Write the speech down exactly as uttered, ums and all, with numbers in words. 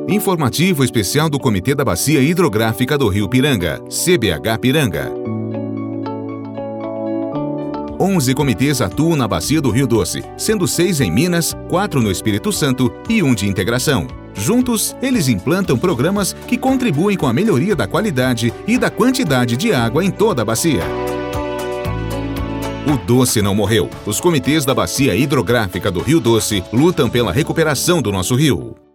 Informativo especial do Comitê da Bacia Hidrográfica do Rio Piranga, C B H Piranga. onze comitês atuam na Bacia do Rio Doce, sendo seis em Minas, quatro no Espírito Santo e um de integração. Juntos, eles implantam programas que contribuem com a melhoria da qualidade e da quantidade de água em toda a bacia. O Doce não morreu. Os comitês da Bacia Hidrográfica do Rio Doce lutam pela recuperação do nosso rio.